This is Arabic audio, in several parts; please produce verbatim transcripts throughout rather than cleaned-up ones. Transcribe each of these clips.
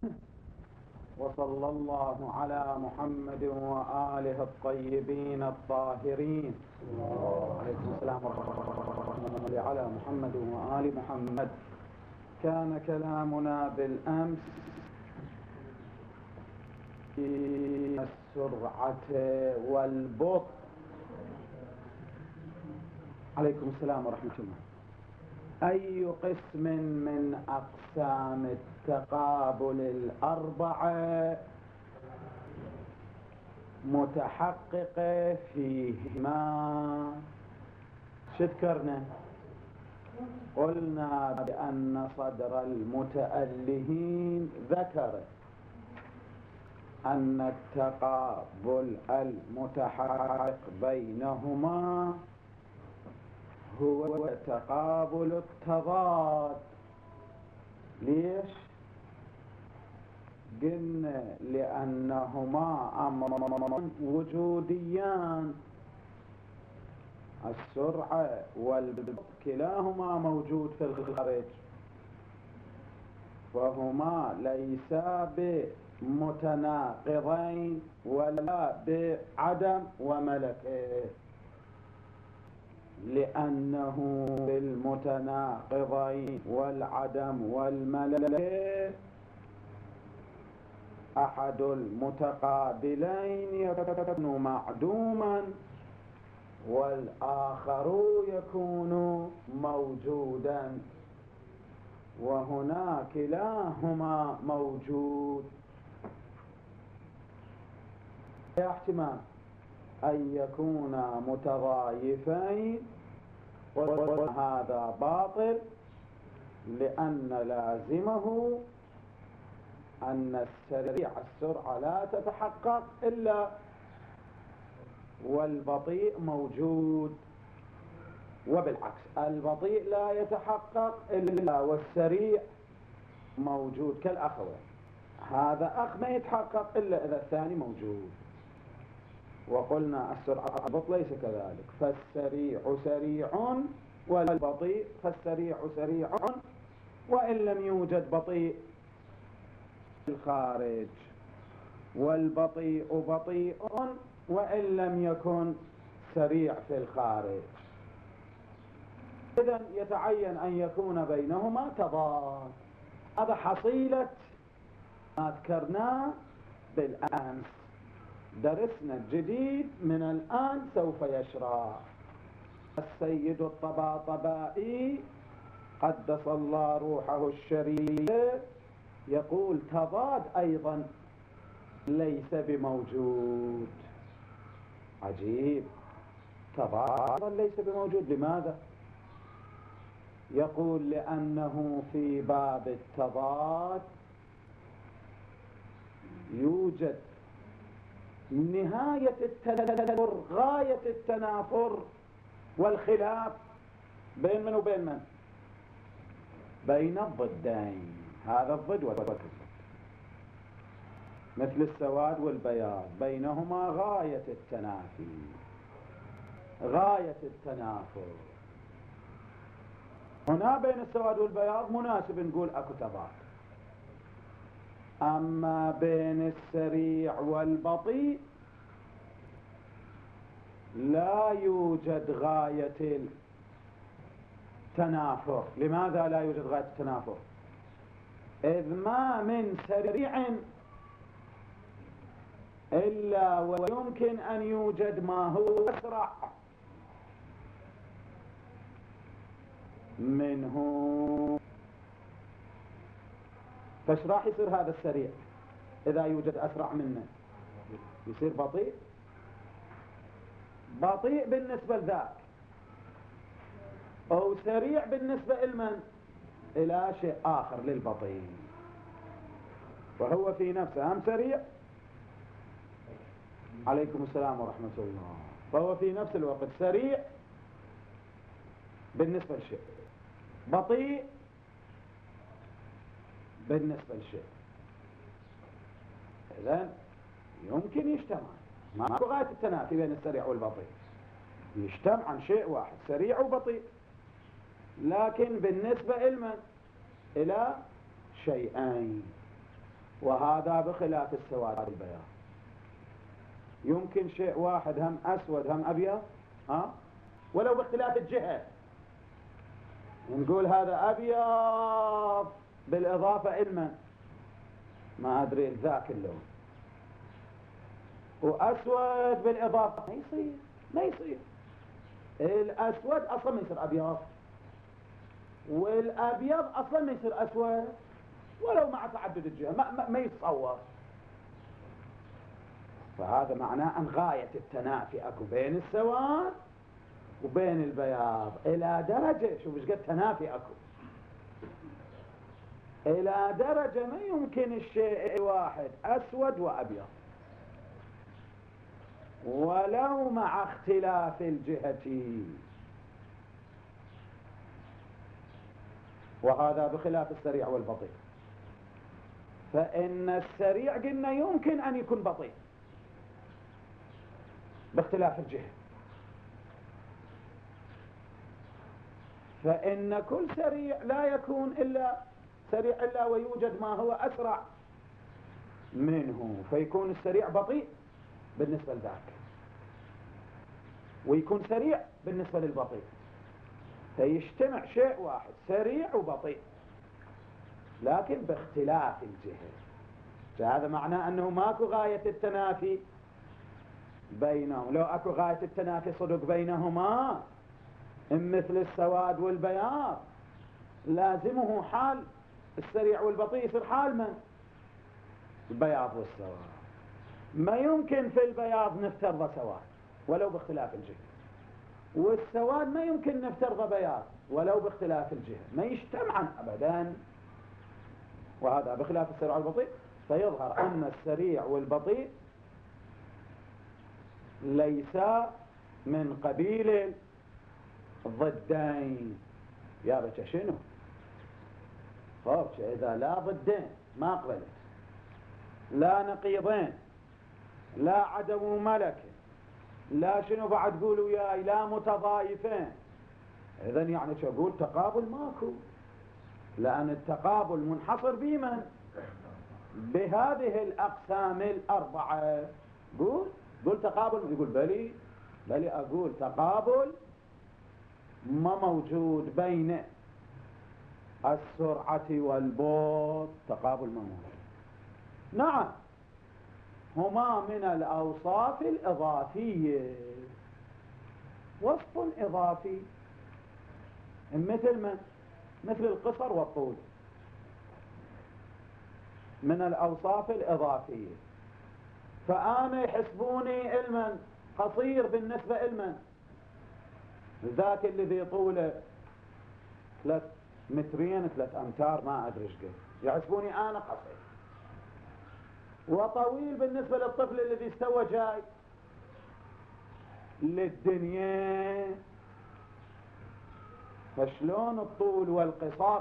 وصلى الله على محمد وآله الطيبين الطاهرين. عليكم السلام ورحمة الله على محمد وآل محمد. كان كلامنا بالأمس في السرعة والبطء. عليكم السلام ورحمة الله. أي قسم من أقسام التقابل الأربعة متحققة فيهما؟ شذكرنا قلنا بأن صدر المتألهين ذكر أن التقابل المتحقق بينهما هو تقابل التضاد. ليش؟ قلنا لأنهما أمران وجوديان، السرعة والبطء كلاهما موجود في الخارج، فهما ليسا بمتناقضين ولا بعدم وملكه، لأنه بالمتناقضين والعدم والملكة أحد المتقابلين يكون معدوما والآخر يكون موجودا، وهنا كلاهما موجود. احتمال أن يكونا متضايفين، وهذا باطل لأن لازمه أن السريع السرعة لا تتحقق إلا والبطيء موجود، وبالعكس البطيء لا يتحقق إلا والسريع موجود كالأخوين. هذا أخ ما يتحقق إلا إذا الثاني موجود. وقلنا السرعة والبطء ليس كذلك، فالسريع سريع والبطيء فالسريع سريع وإن لم يوجد بطيء في الخارج، والبطيء بطيء وإن لم يكن سريع في الخارج. إذن يتعين أن يكون بينهما تضاد. هذا حصيلة ما ذكرناه بالأمس. درسنا الجديد من الآن سوف يشرح. السيد الطباطبائي قدس الله روحه الشريف يقول تضاد أيضا ليس بموجود. عجيب، تضاد ليس بموجود. لماذا؟ يقول لأنه في باب التضاد يوجد نهاية التنافر، غاية التنافر والخلاف بين من وبين من؟ بين الضدين. هذا الضد وذاك الضد، مثل السواد والبياض، بينهما غاية التنافي، غاية التنافر. هنا بين السواد والبياض مناسب نقول اكو تضاد، أما بين السريع والبطيء لا يوجد غاية التنافر. لماذا لا يوجد غاية التنافر؟ إذ ما من سريع إلا ويمكن أن يوجد ما هو أسرع منه. فايش راح يصير هذا السريع إذا يوجد أسرع منه؟ يصير بطيء. بطيء بالنسبة لذاك، أو سريع بالنسبة لمن؟ إلى شيء آخر للبطيء، وهو في نفسه هم سريع. عليكم السلام ورحمة الله. فهو في نفس الوقت سريع بالنسبة لشيء، بطيء بالنسبة لشيء. إذن يمكن يجتمع، ما هو غاية التنافي بين السريع والبطيء، يجتمع عن شيء واحد سريع وبطيء، لكن بالنسبة لمن؟ إلى شيئين. وهذا بخلاف السواد والبياض. يمكن شيء واحد هم أسود هم أبيض، ها؟ ولو باختلاف الجهة، نقول هذا أبيض بالإضافة إلى ما أدري ذاك اللون، وأسود بالإضافة، ما يصير ما يصير. الأسود أصلا ما يصير أبيض، والأبيض أصلا ما يصير أسود، ولو مع تعدد الجهة ما, ما, ما يتصور. فهذا معناه أن غاية التنافي أكو بين السواد وبين البياض إلى درجة، شوف ايش قد تنافي أكو، إلى درجة ما يمكن الشيء الواحد أسود وأبيض ولو مع اختلاف الجهة. وهذا بخلاف السريع والبطيء، فإن السريع قلنا يمكن أن يكون بطيء باختلاف الجهة، فإن كل سريع لا يكون إلا سريع إلا ويوجد ما هو أسرع منه، فيكون السريع بطيء بالنسبة لذاك ويكون سريع بالنسبة للبطيء، فيجتمع شيء واحد سريع وبطيء لكن باختلاف الجهة. فهذا معناه أنه ماكو غاية التنافي بينهم. لو أكو غاية التنافي صدق بينهما مثل السواد والبياض لازمه حال السريع والبطيء يصير حال من؟ البياض والسواد. ما يمكن في البياض نفترض سواد ولو باختلاف الجهة، والسواد ما يمكن نفترض بياض ولو باختلاف الجهة، ما يجتمعن أبدا. وهذا بخلاف السريع والبطيء، فيظهر أن السريع والبطيء ليس من قبيل الضدين. يا بچه شنو؟ خب إذا لا ضدين ما قبلت، لا نقيضين، لا عدم ملك، لا شنو بعد قولوا ياي لا متضايفين، إذن يعني شو أقول؟ تقابل ماكو، لأن التقابل منحصر بمن؟ بهذه الأقسام الأربعة. قول قول تقابل، يقول بلي بلي أقول تقابل ما موجود بين السرعة والبطء، تقابل ما موجود. نعم هما من الأوصاف الإضافية، وصف إضافي مثل من؟ مثل القصر والطول، من الأوصاف الإضافية. فأنا يحسبوني المن قصير بالنسبة المن ذاك الذي طوله ثلاث مترين ثلاث أمتار ما أدري ايش قد، يحسبوني أنا قصير، وطويل بالنسبة للطفل الذي استوى جاي للدنيا. فشلون الطول والقصر،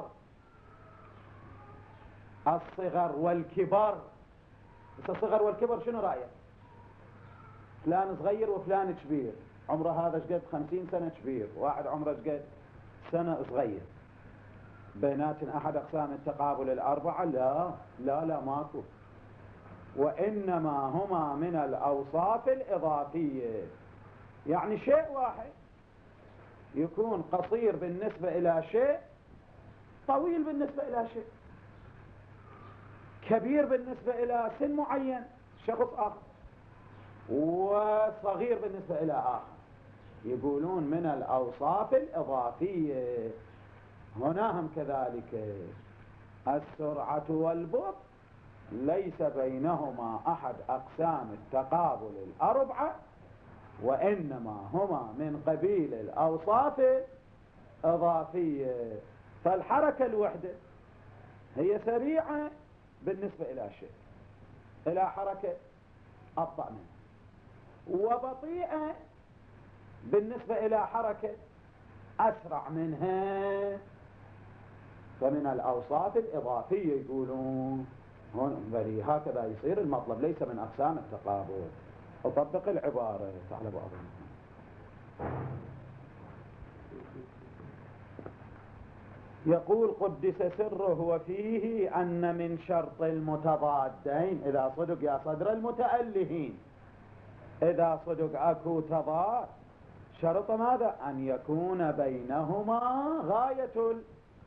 الصغر والكبر؟ بس الصغر والكبر شنو رأيك؟ فلان صغير وفلان كبير، عمره هذا شقد خمسين سنة كبير، واحد عمره شقد سنة صغير، بيناتن أحد أقسام التقابل الأربعة؟ لا لا لا ماكو، وإنما هما من الأوصاف الإضافية. يعني شيء واحد يكون قصير بالنسبة إلى شيء، طويل بالنسبة إلى شيء، كبير بالنسبة إلى سن معين شخص آخر، وصغير بالنسبة إلى آخر. يقولون من الأوصاف الإضافية. هنا هم كذلك السرعة والبطء ليس بينهما أحد أقسام التقابل الأربعة، وإنما هما من قبيل الأوصاف الإضافية. فالحركة الوحدة هي سريعة بالنسبة إلى شيء، إلى حركة أبطأ منها، وبطيئة بالنسبة إلى حركة أسرع منها. فمن الأوصاف الإضافية يقولون هون بلي هكذا يصير المطلب، ليس من أقسام التقابل. أطبق العبارة على بعضها. يقول قدس سره وفيه أن من شرط المتضادين إذا صدق يا صدر المتألهين، إذا صدق أكو تضاد شرط ماذا؟ أن يكون بينهما غاية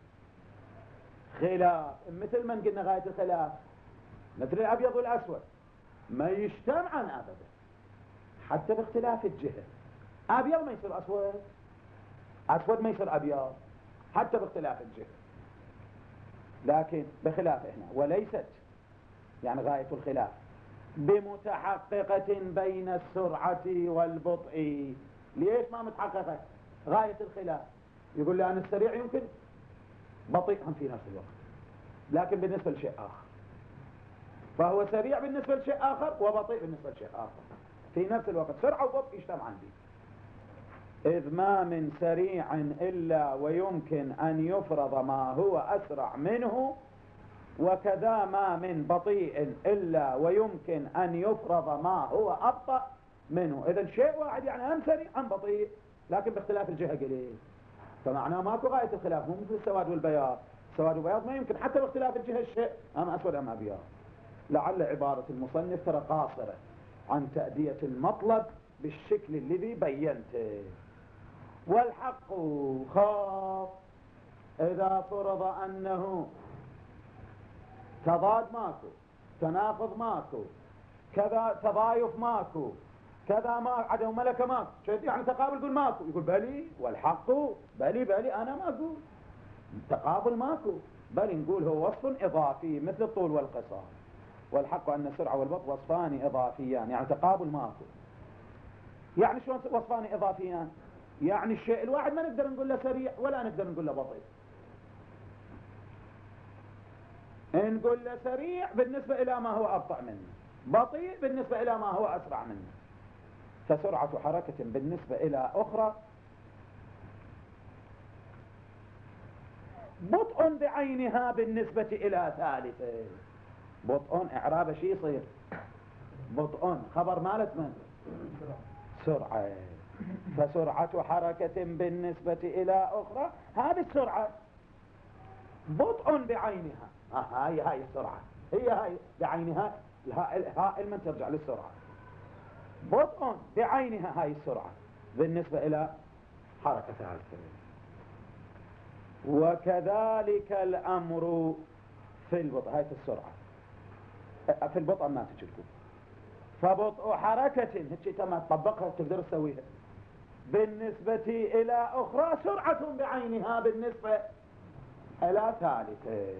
الخلاف. مثل من قلنا غاية الخلاف مثل الأبيض والأسود ما يجتمعان أبدا حتى باختلاف الجهة. أبيض ما يصير أسود، أسود ما يصير أبيض حتى باختلاف الجهة، لكن بخلاف هنا وليست يعني غاية الخلاف بمتحققة بين السرعة والبطء. ليش ما متحققة غاية الخلاف؟ يقول لأن السريع يمكن بطيئا في نفس الوقت لكن بالنسبة لشيء آخر، فهو سريع بالنسبة لشيء آخر وبطيء بالنسبة لشيء آخر في نفس الوقت، سرعة وبطء يجتمعان به. إذ ما من سريع إلا ويمكن أن يفرض ما هو أسرع منه، وكذا ما من بطيء إلا ويمكن أن يفرض ما هو أبطأ منه. إذا شيء واحد يعني هم سريع هم بطيء لكن باختلاف الجهة قليل، فمعناه ماكو غاية الخلاف. مو مثل السواد والبياض، السواد والبياض ما يمكن حتى باختلاف الجهة الشيء أم أسود أم أبيض. لعل عبارة المصنف ترى قاصرة عن تأدية المطلب بالشكل الذي بينته. والحق خاف إذا فرض أنه تضاد ماكو، تناقض ماكو، كذا تضايف ماكو، كذا ما عدم ملكة ماكو، يعني تقابل يقول ماكو، يقول بلي والحق بلي بلي أنا ما أقول تقابل ماكو، بل نقول هو وصف إضافي مثل الطول والقصار. والحق أن السرعة والبطء وصفان إضافيان يعني تقابل ماكو. يعني شلون وصفان إضافيان؟ يعني الشيء الواحد ما نقدر نقول له سريع ولا نقدر نقول له بطيء. نقول له سريع بالنسبة إلى ما هو أبطأ منه، بطيء بالنسبة إلى ما هو أسرع منه. فسرعة حركة بالنسبة إلى أخرى بطء بعينها بالنسبة إلى ثالثة. بطء إعراب شي يصير بطء خبر مالت من سرعة. فسرعة حركة بالنسبة إلى أخرى هذه السرعة بطء بعينها. آه هاي هاي السرعة هي هاي بعينها، الهاء من ترجع للسرعة. بطء بعينها هاي السرعة بالنسبة إلى حركة ثالثة. وكذلك الأمر في البطء، هاي في السرعة في البطء ما تجلكم. فبطء حركة هيك تما تطبقها تقدر تسويها بالنسبة إلى أخرى سرعة بعينها بالنسبة إلى ثالثة.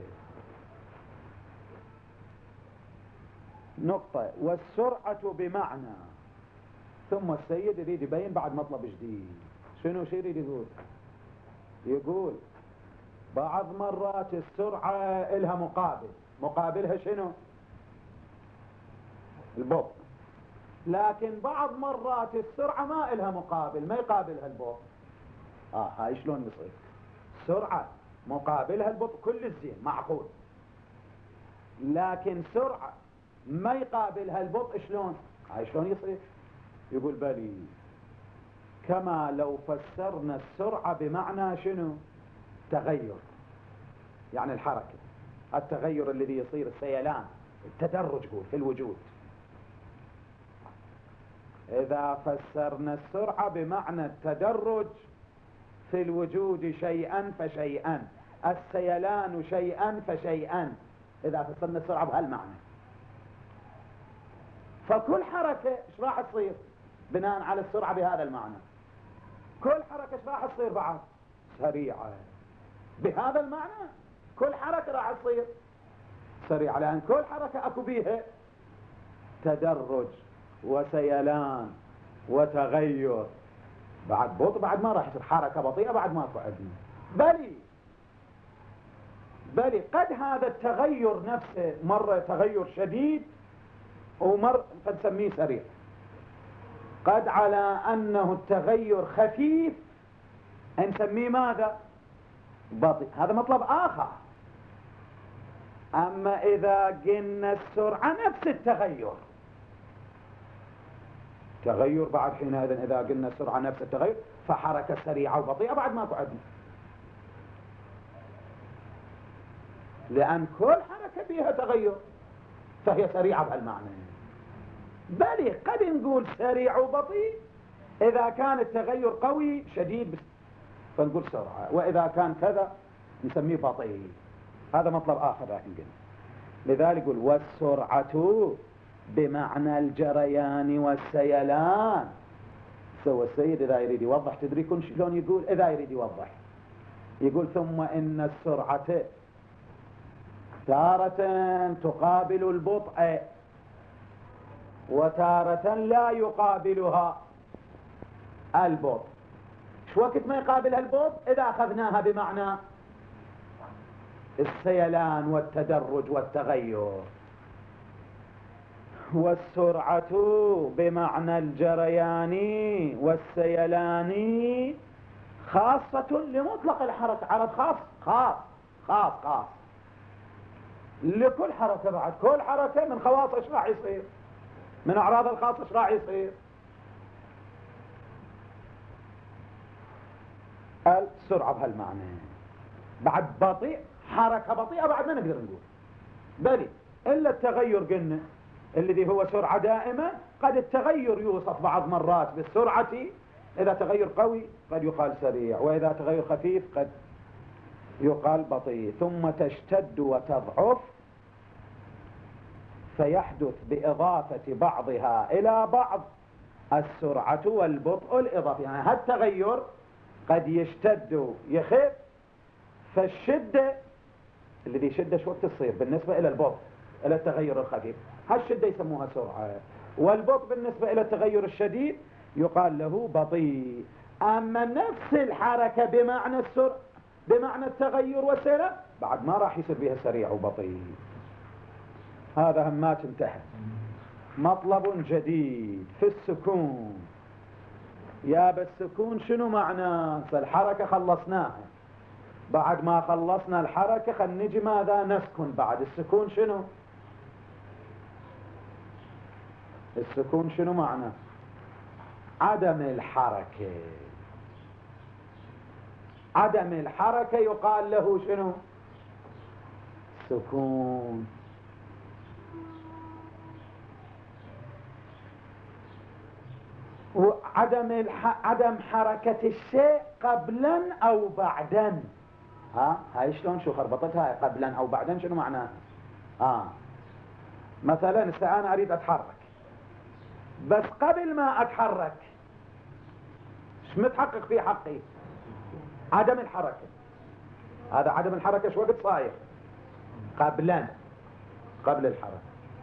نقطة. والسرعة بمعنى. ثم السيد يريد يبين بعد مطلب جديد. شنو شي يريد يقول؟ يقول بعض مرات السرعة إلها مقابل، مقابلها شنو؟ البطء. لكن بعض مرات السرعة ما إلها مقابل، ما يقابلها البطء. آه هاي شلون يصير؟ سرعة مقابلها البطء كل الزين معقول، لكن سرعة ما يقابلها البطء شلون؟ هاي شلون يصير؟ يقول بلي كما لو فسرنا السرعة بمعنى شنو؟ تغير، يعني الحركة، التغير الذي يصير، السيلان، التدرج قول في الوجود. إذا فسرنا السرعة بمعنى التدرج في الوجود شيئا فشيئا، السيلان شيئا فشيئا، إذا فسرنا السرعة بهالمعنى، فكل حركة ايش راح تصير بناء على السرعة بهذا المعنى؟ كل حركة ايش راح تصير بعد؟ سريعة بهذا المعنى. كل حركة راح تصير سريعة لأن كل حركة أكو بيها تدرج وسيلان وتغير. بعد بطء بعد ما راح تصير حركة بطيئة بعد ما اكو عندنا. بلي بلي قد هذا التغير نفسه مرة تغير شديد ومر قد نسميه سريع، قد على أنه التغير خفيف نسميه ماذا؟ بطيء. هذا مطلب آخر. أما إذا قلنا السرعة نفس التغير، تغير بعد حينئذ إذا قلنا السرعة نفس التغير فحركة سريعة وبطيئة بعد ما قعدنا. لأن كل حركة فيها تغير فهي سريعة بهالمعنى. بل قد نقول سريع وبطيء إذا كان التغير قوي شديد فنقول سرعة، وإذا كان كذا نسميه بطيء. هذا مطلب آخر لكن قلنا. لذلك يقول والسرعة بمعنى الجريان والسيلان. سوى السيد إذا يريد يوضح، تدري كن شلون يقول؟ إذا يريد يوضح يقول ثم إن السرعة تارة تقابل البطء وتارة لا يقابلها البطء. شو وقت ما يقابلها البطء؟ إذا أخذناها بمعنى السيلان والتدرج والتغير. والسرعة بمعنى الجريان والسيلان خاصة لمطلق الحركة. عرض خاص خاص خاص خاص لكل حركة. بعد كل حركة من خواص ايش راح يصير؟ من اعراض الخاص ايش راح يصير؟ السرعة بهالمعنى. بعد بطيء، حركة بطيئة بعد ما نقدر نقول بل إلا التغير قلنا الذي هو سرعة دائمة. قد التغير يوصف بعض مرات بالسرعة، إذا تغير قوي قد يقال سريع، وإذا تغير خفيف قد يقال بطيء. ثم تشتد وتضعف فيحدث بإضافة بعضها إلى بعض السرعة والبطء الإضافي. يعني هالتغير قد يشتد يخف، فالشدة الذي شدة شو وقت تصير بالنسبة إلى البطء إلى التغير الخفيف، هالشدة يسموها سرعة. والبطء بالنسبة إلى التغير الشديد يقال له بطيء. أما نفس الحركة بمعنى السرعة بمعنى التغير والسيلان بعد ما راح يصير بها سريع وبطيء. هذا همات انتهى. مطلب جديد في السكون. يا بالسكون شنو معناه؟ الحركة خلصناها، بعد ما خلصنا الحركة خل نجي ماذا؟ نسكن. بعد السكون شنو؟ السكون شنو معناه؟ عدم الحركة. عدم الحركة يقال له شنو؟ سكون. وعدم الح... عدم حركة الشيء قبلا أو بعدا. ها هاي شلون؟ شو خربطتها؟ قبلا أو بعدا شنو معناه؟ آه مثلا هسه أنا أريد أتحرك، بس قبل ما أتحرك ايش متحقق في حقي؟ عدم الحركة. هذا عدم الحركة شو وقت صاير؟ قبلا، قبل الحركة.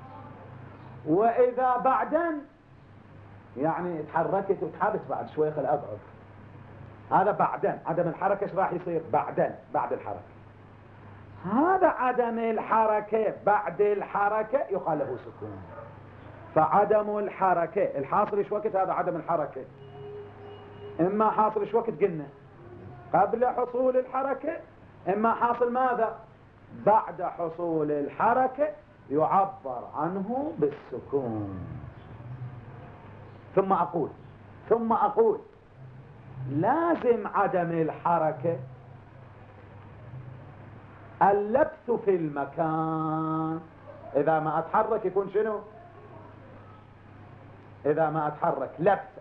وإذا بعدا يعني تحركت وتحركت بعد شوي خل أضعف، هذا بعدا. عدم الحركة ايش راح يصير؟ بعدا، بعد الحركة. هذا عدم الحركة بعد الحركة يقال له سكون. فعدم الحركة الحاصل ايش وقت؟ هذا عدم الحركة اما حاصل ايش وقت قلنا؟ قبل حصول الحركة، اما حاصل ماذا؟ بعد حصول الحركة، يعبر عنه بالسكون. ثم اقول ثم اقول لازم عدم الحركة اللبث في المكان. اذا ما اتحرك يكون شنو؟ اذا ما اتحرك لبث.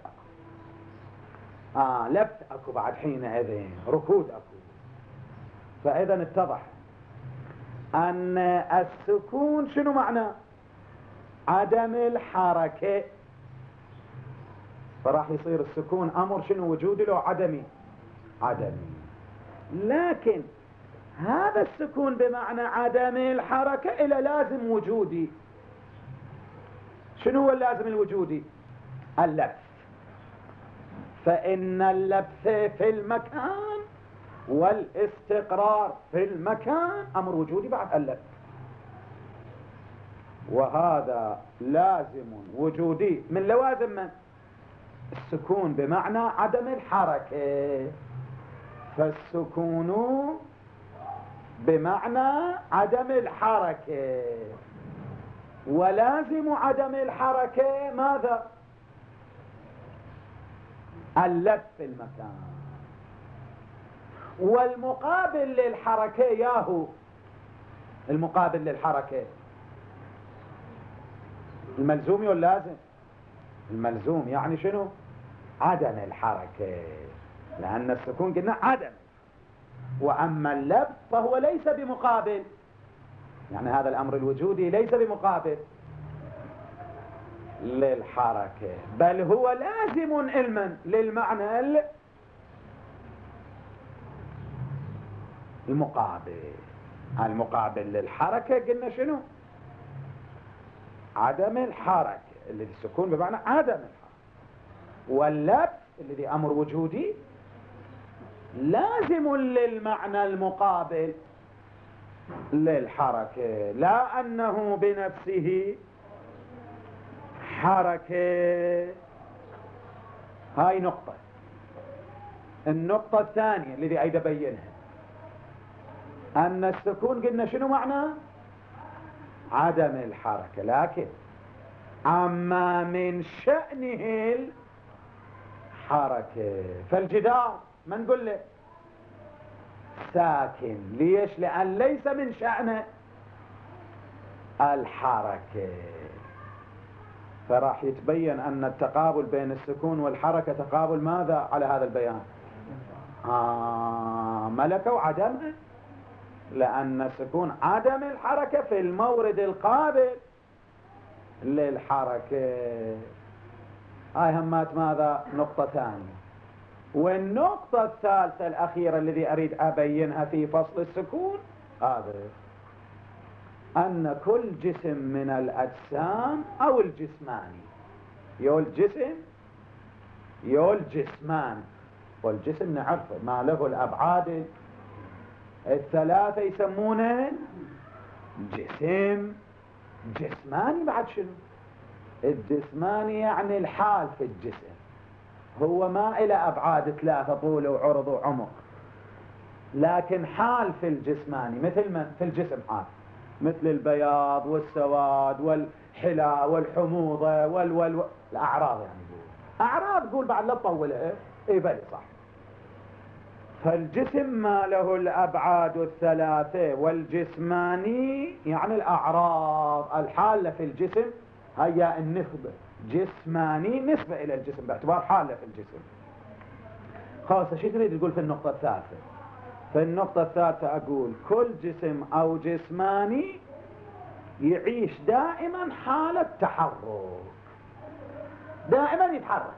اه لبث اكو بعد حينئذ، ركود اكو. فاذا اتضح ان السكون شنو معناه؟ عدم الحركة. فراح يصير السكون امر شنو؟ وجودي لو عدمي؟ عدمي. لكن هذا السكون بمعنى عدم الحركة الى لازم وجودي. شنو هو اللازم الوجودي؟ اللبث. فإن اللبث في المكان والاستقرار في المكان أمر وجودي بعد اللبث، وهذا لازم وجودي من لوازم من؟ السكون بمعنى عدم الحركة. فالسكون بمعنى عدم الحركة، ولازم عدم الحركة ماذا؟ اللبث في المكان. والمقابل للحركة ياهو المقابل للحركة؟ الملزوم ولا لازم؟ الملزوم يعني شنو؟ عدم الحركة، لأن السكون قلنا عدم، وأما اللبس فهو ليس بمقابل، يعني هذا الأمر الوجودي ليس بمقابل للحركة، بل هو لازم علما للمعنى المقابل. المقابل للحركة قلنا شنو؟ عدم الحركة، الذي السكون بمعنى عدم الحركة، واللبس الذي أمر وجودي لازم للمعنى المقابل للحركة، لا أنه بنفسه حركة. هاي نقطة. النقطة الثانية الذي أيضا بينها أن السكون قلنا شنو معنى؟ عدم الحركة، لكن أما من شأنه الحركة. فالجدار ما نقول له ساكن، ليش؟ لأن ليس من شأنه الحركة، فراح يتبين أن التقابل بين السكون والحركة تقابل ماذا على هذا البيان؟ آه ملكة وعدمها، لأن السكون عدم الحركة في المورد القابل للحركة. هاي همات ماذا؟ نقطة ثانية. والنقطة الثالثة الأخيرة الذي أريد أبينها في فصل السكون هذا، أن كل جسم من الأجسام أو الجسماني، يو الجسم يو الجسمان، والجسم نعرفه ما له الأبعاد الثلاثة يسمونه جسم. جسماني بعد شنو؟ الجسماني يعني الحال في الجسم، هو ما إلى أبعاد ثلاثة، طول وعرض وعمق، لكن حال في الجسماني مثل ما في الجسم حال، مثل البياض والسواد والحلا والحموضة وال وال الأعراض، يعني يقول أعراض، قول بعد لا تطولها. إيه بلي صح. فالجسم ما له الأبعاد الثلاثة، والجسماني يعني الأعراض الحالة في الجسم، هي النسبة جسماني نسبة إلى الجسم باعتبار حالة في الجسم. خلاص شو تريد تقول في النقطة الثالثة؟ في النقطة الثالثة أقول كل جسم أو جسماني يعيش دائما حالة تحرك، دائما يتحرك.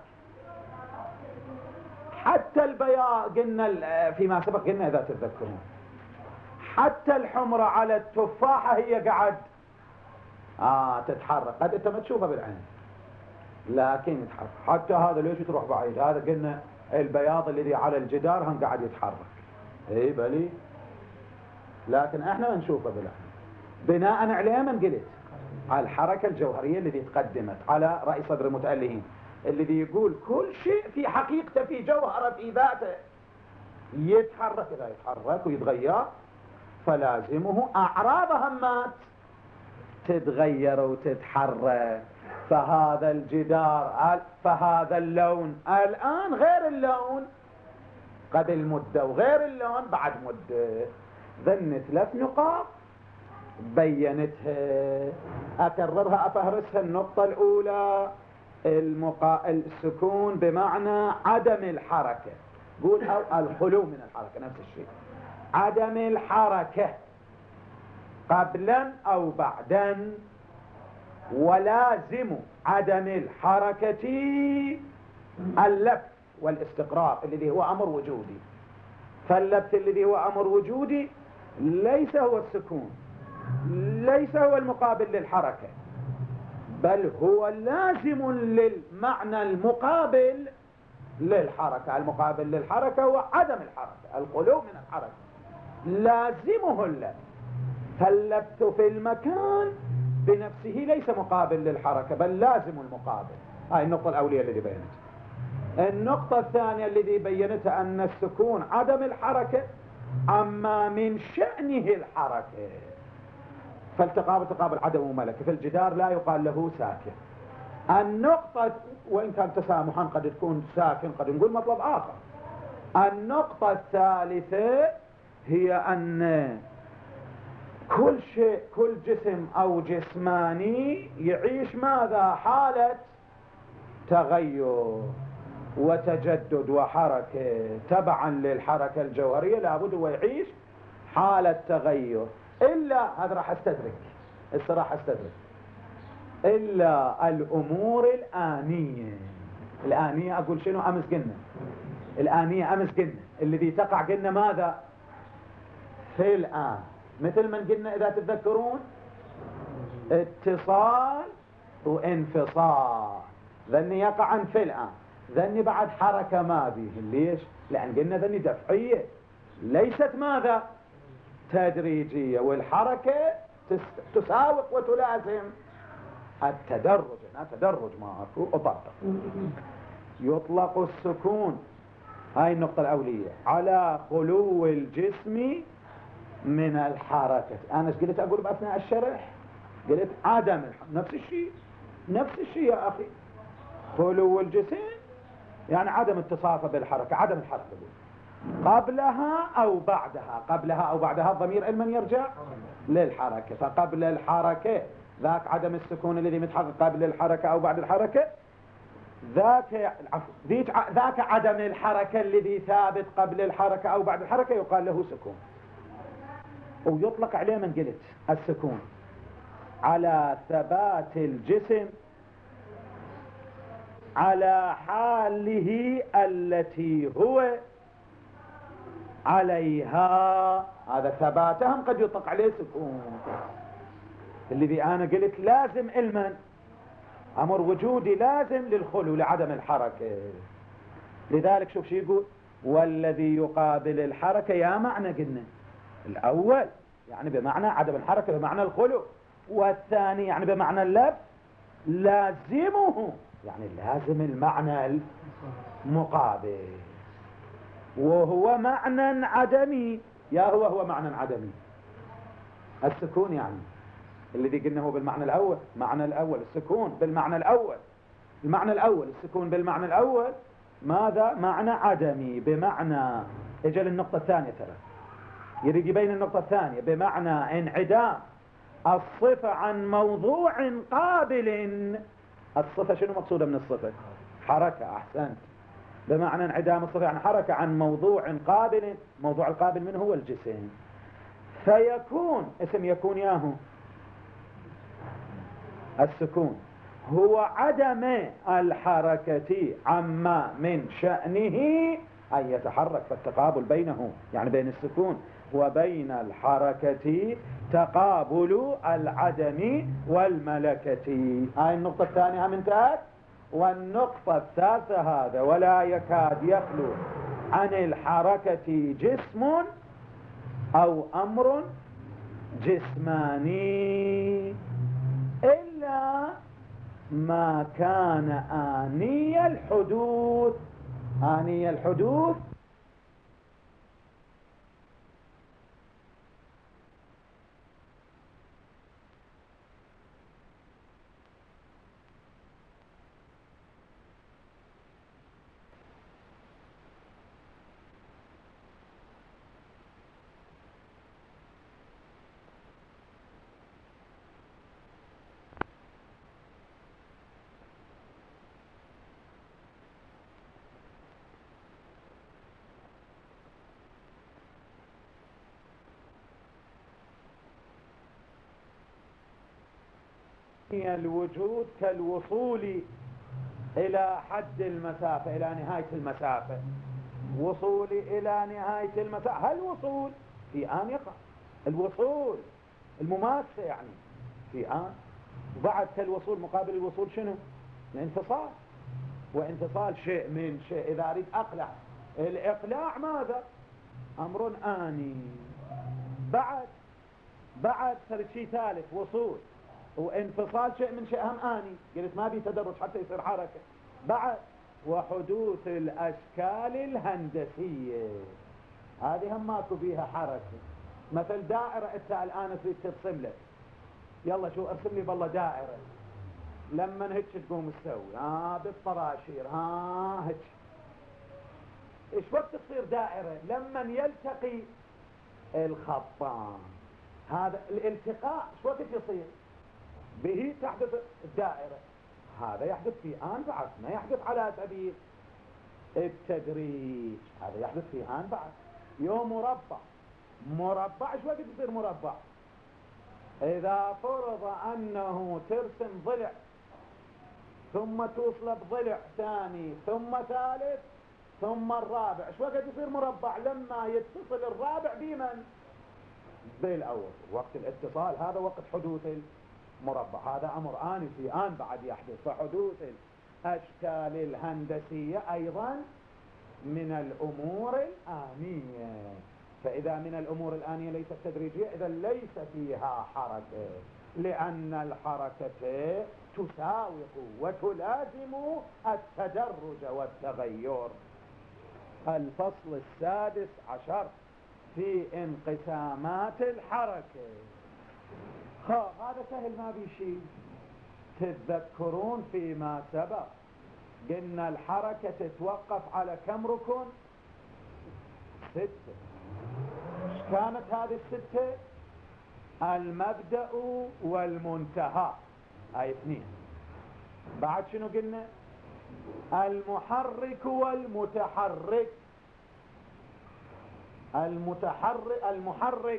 حتى البياض قلنا فيما سبق، قلنا إذا تتذكرون، حتى الحمرة على التفاحة هي قاعد آه تتحرك، قد أنت ما تشوفها بالعين لكن يتحرك. حتى هذا ليش تروح بعيد؟ هذا قلنا البياض الذي على الجدار هم قاعد يتحرك. اي بلي، لكن احنا ما نشوفه بالعين. بناء عليه من قلت على الحركة الجوهرية التي تقدمت على رأي صدر المتألهين، الذي يقول كل شيء في حقيقته في جوهره في ذاته يتحرك. إذا يتحرك ويتغير فلازمه أعراض همات تتغير وتتحرك. فهذا الجدار، فهذا اللون الآن غير اللون قبل مدة، وغير اللون بعد مدة. ذن ثلاث نقاط بينتها، أكررها أفهرسها. النقطة الأولى المقا... السكون بمعنى عدم الحركة، قول أو الخلو من الحركة، نفس الشيء. عدم الحركة قبلا أو بعدا، ولازم عدم الحركة اللبث والاستقرار الذي هو أمر وجودي. فاللبث الذي هو أمر وجودي ليس هو السكون، ليس هو المقابل للحركة، بل هو لازم للمعنى المقابل للحركة. المقابل للحركة هو عدم الحركة، الخلو من الحركة، لازمه اللبث. فاللبث في المكان بنفسه ليس مقابل للحركة، بل لازم المقابل. هاي النقطة الأولية التي بينتها. النقطة الثانية التي بينتها أن السكون عدم الحركة، أما من شأنه الحركة. فالتقابل تقابل عدم وملكة. في الجدار لا يقال له ساكن. النقطة، وإن كان تسامحا قد تكون ساكن، قد نقول مطلب آخر. النقطة الثالثة هي أن كل شيء كل جسم أو جسماني يعيش ماذا؟ حالة تغير وتجدد وحركة. تبعا للحركة الجوهرية لابد هو يعيش حالة تغير. إلا هذا راح استدرك الصراحة استدرك إلا الأمور الآنية. الآنية أقول شنو؟ أمس قلنا الآنية أمس قلنا الذي تقع قلنا ماذا؟ في الآن. مثل ما قلنا إذا تتذكرون اتصال وانفصال، ذني يقعا في الآن، ذني بعد حركة ما به. ليش؟ لأن قلنا ذني دفعية ليست ماذا؟ تدريجية. والحركة تساوق وتلازم التدرج. هنا تدرج ماكو أطلق. يطلق السكون، هاي النقطة الأولية، على خلو الجسم من الحركة. أنا قلت أقول بأثناء الشرح قلت عدم نفس الشيء نفس الشيء يا أخي. خلو الجسم يعني عدم اتصافه بالحركة، عدم الحركة قبلها أو بعدها. قبلها أو بعدها الضمير لمن يرجع؟ للحركة. فقبل الحركة ذاك عدم السكون الذي متحقق قبل الحركة أو بعد الحركة. ذاك ذاك عدم الحركة الذي ثابت قبل الحركة أو بعد الحركة يقال له سكون. ويطلق عليه من قلت السكون على ثبات الجسم على حاله التي هو عليها. هذا ثباتهم قد يطلق عليه سكون. الذي أنا قلت لازم علما أمر وجودي لازم للخلو لعدم الحركة. لذلك شوف شو يقول والذي يقابل الحركة. يا معنى قلنا الأول يعني بمعنى عدم الحركة بمعنى الخلو، والثاني يعني بمعنى اللب لازمه يعني لازم المعنى المقابل، وهو معنى عدمي. يا هو هو معنى عدمي السكون يعني الذي قلنا هو بالمعنى الأول. معنى الأول السكون بالمعنى الأول. المعنى الأول السكون بالمعنى الأول ماذا؟ معنى عدمي بمعنى اجل النقطة الثانية ترى يريد يبين النقطة الثانية بمعنى انعدام الصفة عن موضوع قابل. الصفة شنو مقصودة من الصفة؟ حركة. أحسنت. بمعنى انعدام الصفة عن حركة عن موضوع قابل. موضوع القابل من هو الجسم. فيكون اسم يكون ياهو السكون هو عدم الحركة عما من شأنه أن يتحرك. فالتقابل بينه يعني بين السكون وبين الحركة تقابل العدم والملكة. هاي النقطة الثانية هم انتهت. والنقطة الثالثة هذا ولا يكاد يخلو عن الحركة جسم أو أمر جسماني إلا ما كان آني الحدوث. آني الحدوث الوجود كالوصول إلى حد المسافة إلى نهاية المسافة. وصول إلى نهاية المسافة. هل وصول في آن يقع الوصول المماسة يعني في آن. وبعد كالوصول مقابل الوصول شنو؟ الانفصال. وانفصال شيء من شيء. إذا أريد أقلع الإقلاع ماذا؟ أمر آني. بعد بعد صار شيء ثالث وصول وانفصال شيء من شيء هم آني. قلت ما بي تدرج حتى يصير حركة. بعد وحدوث الأشكال الهندسية هذه هم ماكو بيها حركة. مثل دائرة انت الآن تريد ترسم لك يلا شو ارسم لي بالله دائرة. لما هيك تقوم تسوي ها بالطراشير ها هيك. ايش وقت تصير دائرة؟ لما يلتقي الخطان هذا الالتقاء شو وقت يصير؟ به تحدث الدائرة. هذا يحدث في آن بعد، ما يحدث على سبيل التدريج، هذا يحدث في آن بعد. يوم مربع، مربع شو وقت يصير مربع؟ إذا فرض أنه ترسم ضلع ثم توصل بضلع ثاني ثم ثالث ثم الرابع، شو وقت يصير مربع؟ لما يتصل الرابع بمن؟ بالأول. وقت الاتصال هذا وقت حدوث المربع. هذا أمر آني في آن بعد يحدث. فحدوث الأشكال الهندسية أيضا من الأمور الآنية. فإذا من الأمور الآنية ليست تدريجية، إذا ليس فيها حركة، لأن الحركة تساوق وتلازم التدرج والتغير. الفصل السادس عشر في انقسامات الحركة. هذا سهل ما بيشي. تتذكرون فيما سبق قلنا الحركة تتوقف على كم ركن؟ ستة. ايش كانت هذه الستة؟ المبدأ والمنتهى، هاي اثنين. بعد شنو قلنا؟ المحرك والمتحرك. المتحرك المحرك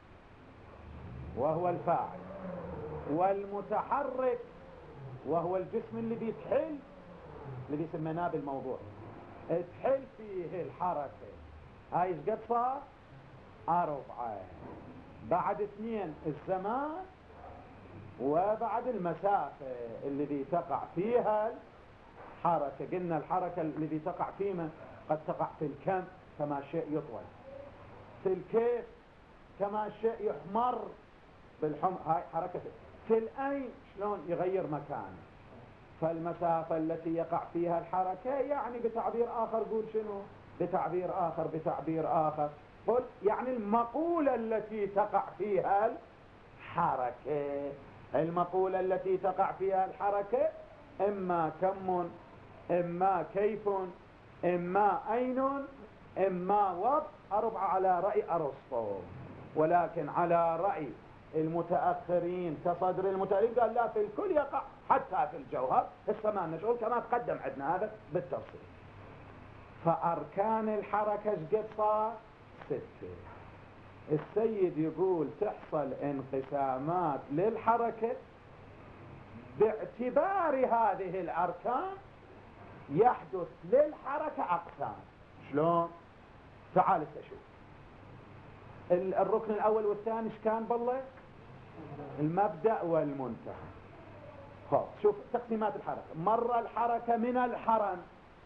وهو الفاعل، والمتحرك وهو الجسم اللي بيتحل، اللي بيسميناه بالموضوع تحل فيه الحركة. هاي ايش قد صار؟ أربعة. بعد اثنين الزمان، وبعد المسافة الذي تقع فيها الحركة. قلنا الحركة الذي تقع فيما قد تقع في الكم كما شيء يطول، في الكيف كما شيء يحمر بالحمر، هاي حركة. في الأين شلون يغير مكانه. فالمسافة التي يقع فيها الحركة، يعني بتعبير آخر قول شنو؟ بتعبير آخر بتعبير آخر قل يعني المقولة التي تقع فيها الحركة. المقولة التي تقع فيها الحركة إما كم، إما كيف، إما أين، إما وقت. أربعة على رأي أرسطو، ولكن على رأي المتأخرين كصدر المتأخرين قال لا، في الكل يقع حتى في الجوهر. الثمان نشغل كما تقدم عندنا هذا بالتفصيل. فأركان الحركة قد صار؟ ستة. السيد يقول تحصل انقسامات للحركة باعتبار هذه الأركان يحدث للحركة أقسام. شلون؟ تعال استشوف. الركن الأول والثاني ايش كان بالله؟ المبدأ والمنتهى. خلاص شوف تقسيمات الحركة. مرة الحركة من الحرم،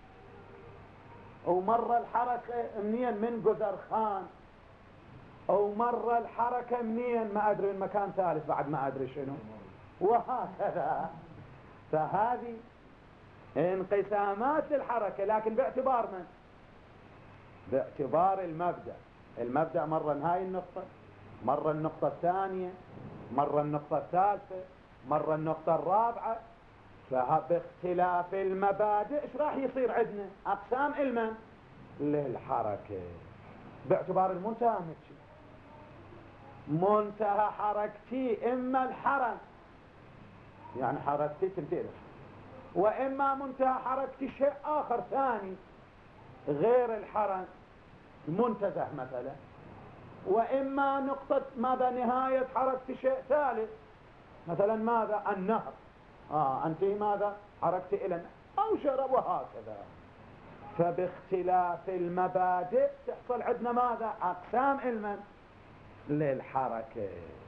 ومرة الحركة منين؟ من قذرخان، او مرة الحركة منين؟ ما ادري، من مكان ثالث بعد ما ادري شنو، وهكذا. فهذه انقسامات للحركة، لكن باعتبار من؟ باعتبار المبدأ. المبدأ مرة هاي النقطة، مرة النقطة الثانية، مرة النقطة الثالثة، مرة النقطة الرابعة. فباختلاف المبادئ ايش راح يصير عندنا؟ اقسام المن؟ للحركة. باعتبار المنتهى متشي. منتهى حركتي اما الحرم، يعني حركتي تنتهي، واما منتهى حركتي شيء اخر ثاني غير الحرم، منتزه مثلا. واما نقطة ماذا؟ نهاية حركتي شيء ثالث، مثلا ماذا؟ النهر. اه انتهي ماذا؟ حركتي الى او شرب، وهكذا. فباختلاف المبادئ تحصل عندنا ماذا؟ اقسام المن؟ للحركة.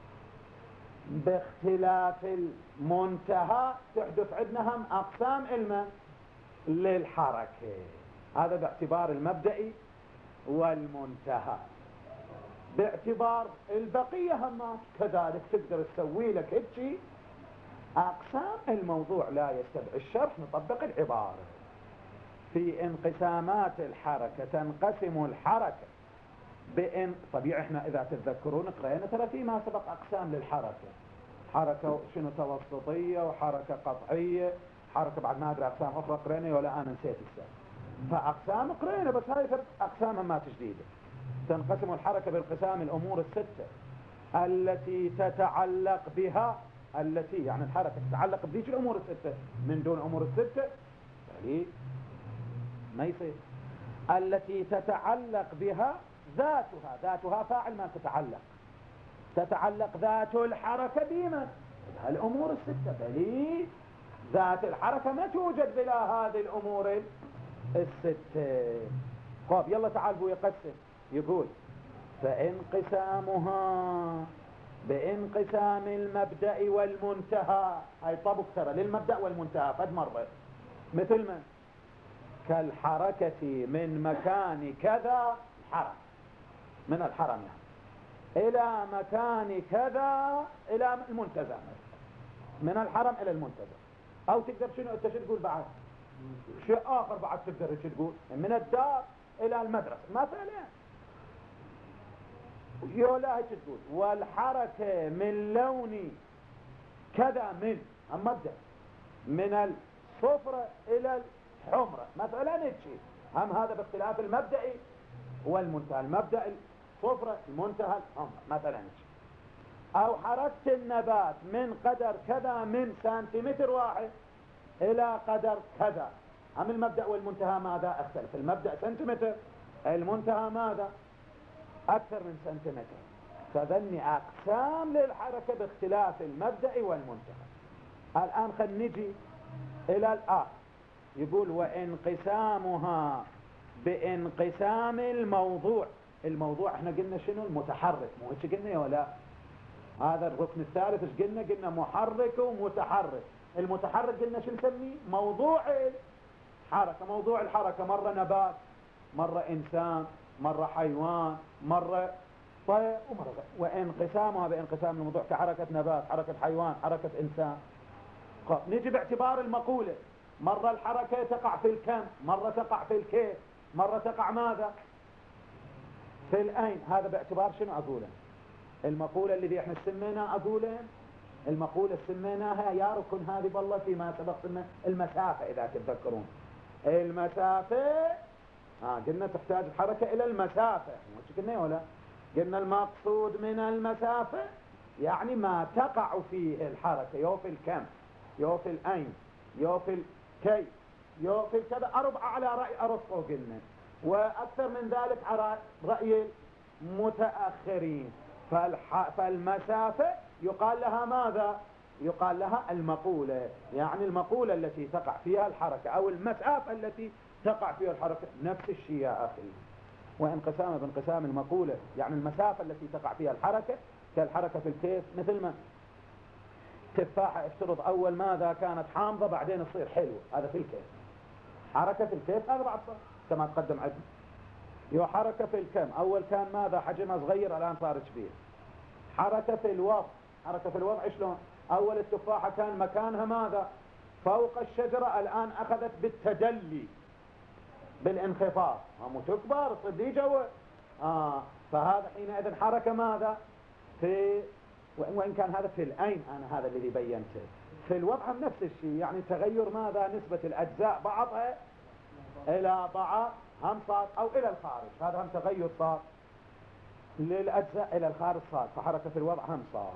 باختلاف المنتهى تحدث عندنا هم اقسام المن؟ للحركة. هذا باعتبار المبدئي والمنتهى. باعتبار البقية هم كذلك تقدر تسوي لك هيك أقسام. الموضوع لا يستدعي الشرح، نطبق العبارة. في انقسامات الحركة تنقسم الحركة بإن طبيعي احنا إذا تتذكرون قرأنا ترى فيما سبق أقسام للحركة. حركة شنو؟ توسطية، وحركة قطعية، حركة بعد ما أدري أقسام أخرى قرأنا ولا أنا نسيت السبب. فأقسام قرأنا بس هاي أقسامها ما تجديدة. تنقسم الحركة بانقسام الأمور الستة: التي تتعلق بها، التي يعني الحركة تتعلق بذيك الأمور الستة، من دون أمور الستة يعني ما يصير. التي تتعلق بها ذاتها، ذاتها فاعل ما تتعلق، تتعلق ذات الحركة بما الأمور الستة، بل ذات الحركة ما توجد بلا هذه الأمور الستة. طيب يلا تعال بو يقسم، يقول فانقسامها بانقسام المبدأ والمنتهى، هاي طبق ترى للمبدأ والمنتهى قد مرة، مثل ما كالحركة من مكان كذا، حرم من الحرم يعني إلى مكان كذا إلى المنتزه، من الحرم إلى المنتزه. أو تقدر شنو أنت شو تقول بعد شيء آخر بعد تقدر شو تقول من الدار إلى المدرسة مثلا، يولا هيك تقول والحركة من لون كذا، من هم مبدأ من الصفرة إلى الحمرة مثلا هيك، هم هذا باختلاف المبدأ والمنتهى، المبدأ الصفرة المنتهى الحمرة مثلا هيك. أو حركة النبات من قدر كذا من سنتيمتر واحد إلى قدر كذا، هم المبدأ والمنتهى ماذا اختلف، المبدأ سنتيمتر، المنتهى ماذا أكثر من سنتيمتر، فذني أقسام للحركة باختلاف المبدأ والمنتهى. الآن خلينا نجي إلى الآخر، يقول وانقسامها بانقسام الموضوع. الموضوع احنا قلنا شنو المتحرك، مو هيك قلنا ولا هذا الركن الثالث ايش قلنا؟ قلنا محرك ومتحرك. المتحرك قلنا شو نسميه؟ موضوع الحركة. موضوع الحركة مرة نبات، مرة إنسان، مرة حيوان، مرة طير، ومرة غير. وانقسامها بانقسام الموضوع كحركة نبات، حركة حيوان، حركة إنسان. طيب نجي باعتبار المقولة، مرة الحركة تقع في الكم، مرة تقع في الكيف، مرة تقع ماذا؟ في الأين. هذا باعتبار شنو أقوله؟ المقولة اللي احنا سمينا أقوله، المقولة سميناها يا ركن هذه والله فيما سبق سمينا المسافة إذا تتذكرون. المسافة ها قلنا تحتاج الحركة إلى المسافة، مش قلنا ولا؟ قلنا المقصود من المسافة يعني ما تقع فيه الحركة، يو في الكم، يو في الأين، يو في الكي، يو في الكذا. أربعة على رأي أرسطو قلنا، وأكثر من ذلك على رأي المتأخرين. فالح... فالمسافة يقال لها ماذا؟ يقال لها المقولة، يعني المقولة التي تقع فيها الحركة أو المسافة التي تقع فيها الحركة، نفس الشيء يا أخي. وانقسام بانقسام المقولة يعني المسافة التي تقع فيها الحركة، كالحركة في الكيف، مثل ما تفاحة افترض أول ماذا كانت حامضة بعدين تصير حلوة، هذا في الكيف. حركة في الكيف هذا بعد صار كما تقدم عندنا. يو حركة في الكم، أول كان ماذا حجمها صغير الآن صار كبير. حركة في الوضع، حركة في الوضع شلون؟ أول التفاحة كان مكانها ماذا؟ فوق الشجرة، الآن أخذت بالتدلي بالانخفاض، هم تكبر تصدي جوا. آه فهذا حينئذ حركة ماذا؟ في وإن كان هذا في الأين، أنا هذا الذي بينته. في الوضع نفس الشيء، يعني تغير ماذا؟ نسبة الأجزاء بعضها إلى بعض هم صار، أو إلى الخارج، هذا هم تغير صار للأجزاء إلى الخارج صار، فحركة في الوضع هم صار.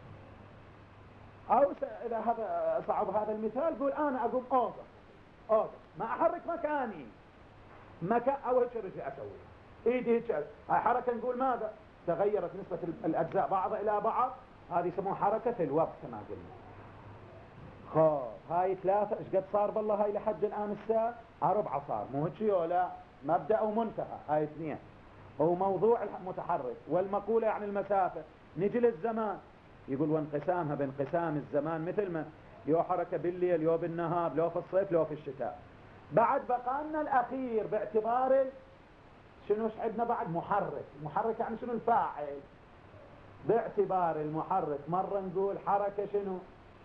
أو إذا هذا صعب هذا المثال، قول أنا أقوم أوضع أوضع ما أحرك مكاني مكان، أو هيك رجع أسوي إيدي هيك، هاي حركة نقول ماذا؟ تغيرت نسبة الأجزاء بعضها إلى بعض، هذه يسموها حركة في الوضع كما قلنا. خب هاي ثلاثة، ايش قد صار بالله هاي لحد الآن الساعة؟ أربعة صار، مو هيك ولا؟ مبدأ ومنتهى، هاي اثنين. هو موضوع المتحرك والمقولة يعني المسافة. نجي للزمان، يقول وانقسامها بانقسام الزمان، مثل ما يو حركة بالليل، يو بالنهار، لو في الصيف، لو في الشتاء. بعد بقالنا الأخير باعتبار شنو عندنا بعد؟ محرك. محرك يعني شنو؟ الفاعل. باعتبار المحرك مرة نقول حركة شنو؟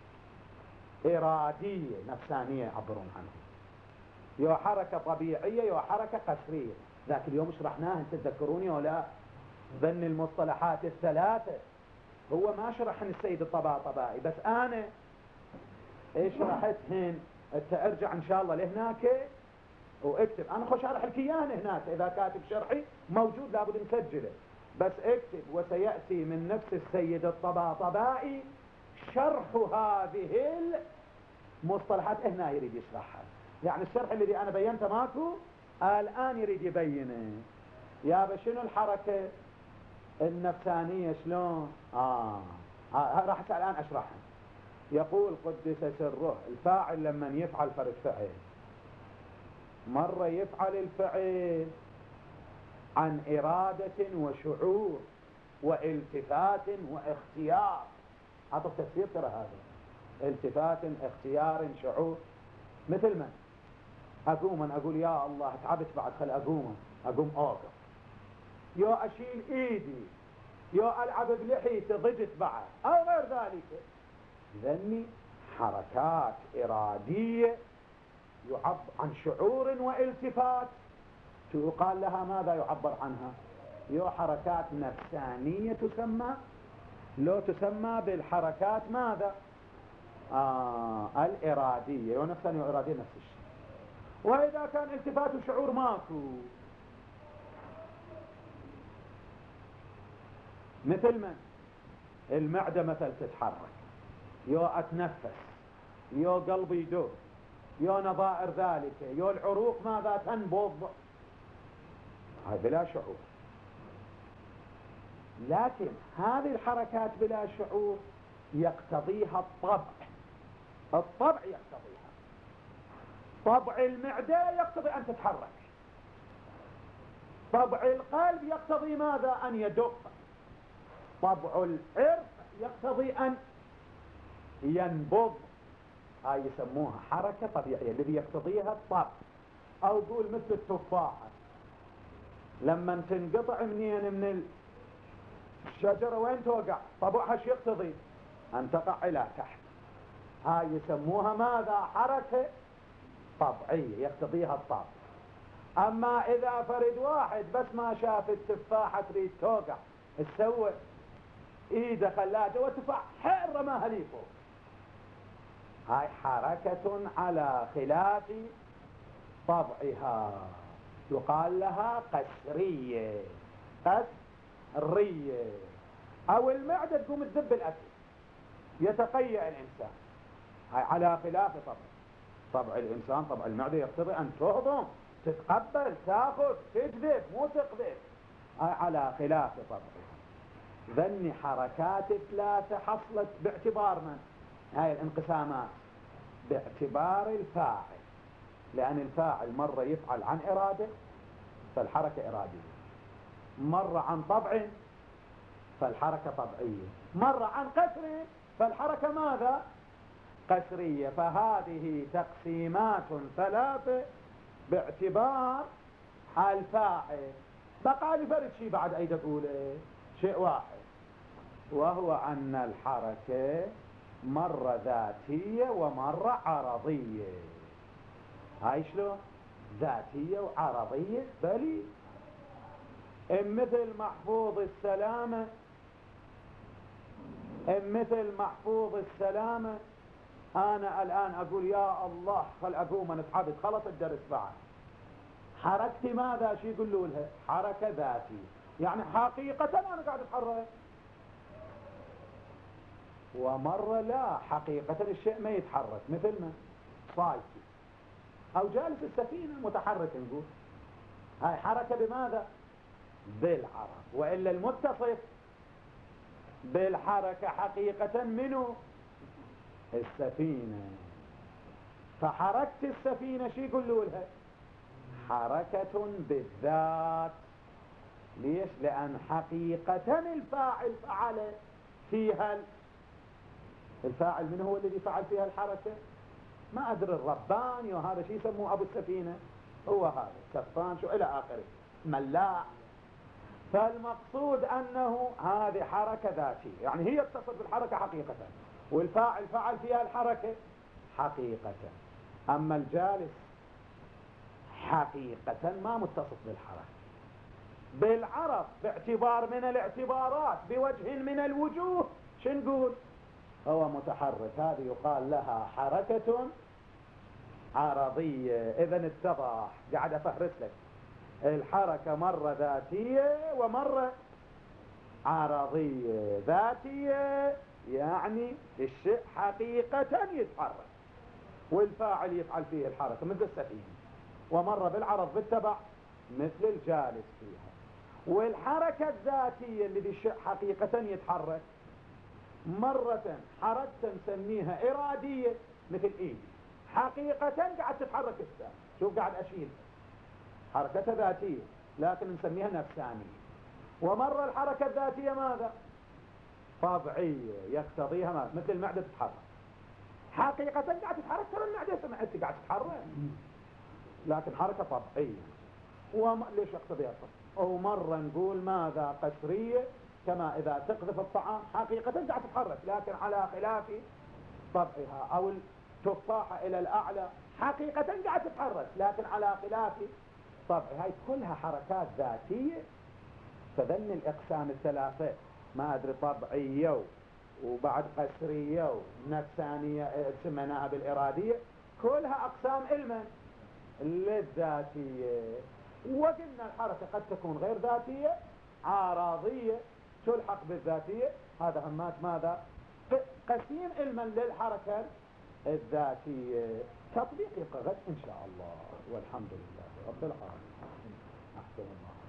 إرادية نفسانية يعبرون عنها، يو حركة طبيعية، يو حركة قسرية. ذاك اليوم شرحناها انت تذكروني ولا؟ ذن المصطلحات الثلاثة هو ما شرحن السيد الطباطبائي، بس انا ايش شرحتهن. انت ارجع ان شاء الله لهناك واكتب، انا خش اشرح لك اياهن هناك، اذا كاتب شرحي موجود لابد نسجله. بس اكتب وسيأتي من نفس السيد الطباطبائي شرح هذه المصطلحات. هنا يريد يشرحها، يعني الشرح الذي أنا بينته ماكو، الآن يريد يبينه. يا شنو الحركة النفسانية شلون؟ آه, آه راح الآن أشرحها. يقول قدس سره الفاعل لما يفعل فرد فعل، مرة يفعل الفعل عن إرادة وشعور والتفات واختيار. هذا التفسير ترى هذا التفات اختيار شعور. مثل من أقوم من أقول يا الله تعبت بعد خل أقوم أقوم أوقف، يو أشيل إيدي، يو ألعب بلحيتي ضجت بعد أو غير ذلك. ذني حركات إرادية يعبر عن شعور والتفات، يقال لها ماذا يعبر عنها؟ يو حركات نفسانية تسمى، لو تسمى بالحركات ماذا؟ آه الإرادية. يو نفسانية وإرادية نفس الشيء. وإذا كان التفات وشعور ماكو، مثل من المعدة مثل تتحرك، يو أتنفس، يو قلبي يدور، يو نظائر ذلك، يو العروق ماذا تنبض، هاي بلا شعور. لكن هذه الحركات بلا شعور يقتضيها الطبع، الطبع يقتضيها. طبع المعدة يقتضي أن تتحرك، طبع القلب يقتضي ماذا؟ أن يدق، طبع العرق يقتضي أن ينبض. هاي يسموها حركة طبيعية الذي يقتضيها الطبع. أو قول مثل التفاحة لما تنقطع منين من الشجرة وين توقع؟ طبعها شو يقتضي؟ أن تقع إلى تحت. هاي يسموها ماذا؟ حركة طبيعية يقتضيها الطبع. أما إذا فرد واحد بس ما شاف التفاحة تريد توقع، تسوي إيده خلاها جوا تفاح حر رماها لي فوق، هاي حركة على خلاف طبعها، يقال لها قسرية، قسرية. أو المعدة تقوم تذب الأكل، يتقيأ الإنسان، هاي على خلاف طبع. طبع الإنسان طبع المعدة يقتضي أن تهضم، تتقبل، تأخذ، تكذب، مو تقذف، هاي على خلاف طبعها. ذني حركات ثلاثة حصلت باعتبار من؟ هاي الانقسامات باعتبار الفاعل، لأن الفاعل مرة يفعل عن إرادة فالحركة إرادية، مرة عن طبع فالحركة طبعية، مرة عن قسر فالحركة ماذا؟ قسرية. فهذه تقسيمات ثلاثة باعتبار الفاعل. بقى لي فرد شيء بعد أي تقوله شيء واحد، وهو أن الحركة مرة ذاتية ومرة عرضية. هاي شلون؟ ذاتية وعرضية. بلي ام مثل محفوظ السلامة، ام مثل محفوظ السلامة انا الان اقول يا الله خل اقوم انا تعبت خلص الدرس بعد، حركتي ماذا؟ شو يقولوا لها؟ حركة ذاتية، يعني حقيقة انا قاعد اتحرك. ومرة لا، حقيقة الشيء ما يتحرك، مثل ما صايتي او جالس السفينة متحرك نقول، هاي حركة بماذا؟ بالعرض. وإلا المتصف بالحركة حقيقة منه السفينة. فحركة السفينة شو يقولوا لها؟ حركة بالذات. ليش؟ لأن حقيقة الفاعل فعل فيها، الفاعل من هو الذي فعل فيها الحركة؟ ما أدري، الرباني وهذا شو يسموه أبو السفينة، هو هذا كفان شو إلى آخره ملاع. فالمقصود أنه هذه حركة ذاتية، يعني هي اتصل بالحركة حقيقة، والفاعل فعل فيها الحركة حقيقة. أما الجالس حقيقة ما متصف بالحركة، بالعرض باعتبار من الاعتبارات، بوجه من الوجوه شو نقول؟ هو متحرك. هذه يقال لها حركة عرضية. إذن اتضح، قاعد أفهرس لك الحركة مرة ذاتية ومرة عرضية ذاتية يعني الشيء حقيقة يتحرك والفاعل يفعل فيه الحركة مثل السفينة، ومرة بالعرض بالتبع مثل الجالس فيها. والحركة الذاتية اللي بالشيء حقيقة يتحرك مرة حركة نسميها إرادية مثل إيدي، حقيقة قاعد تتحرك الساعة، شوف قاعد أشيل، حركة ذاتية لكن نسميها نفسانية. ومرة الحركة الذاتية ماذا؟ طبيعية يقتضيها ماذا؟ مثل المعدة تتحرك، حقيقة قاعد تتحرك، ترى المعدة سمعتك قاعد تتحرك لكن حركة طبيعية. وم... ليش يقتضيها الطبع؟ أو مرة نقول ماذا؟ قسرية، كما إذا تقذف الطعام حقيقة قاعد تتحرك لكن على خلاف طبعها. أو التفاحة إلى الأعلى حقيقة قاعد تتحرك لكن على خلاف طبعها. هاي كلها حركات ذاتية. فذن الإقسام الثلاثة ما أدري طبيعية وبعد قسرية ونفسانية سميناها بالإرادية، كلها أقسام علما للذاتية. وقلنا الحركة قد تكون غير ذاتية عارضية تلحق بالذاتية، هذا همات ماذا؟ قسيم علما للحركة الذاتية. تطبيق يبقى غد إن شاء الله، والحمد لله رب العالمين. أحسن الله.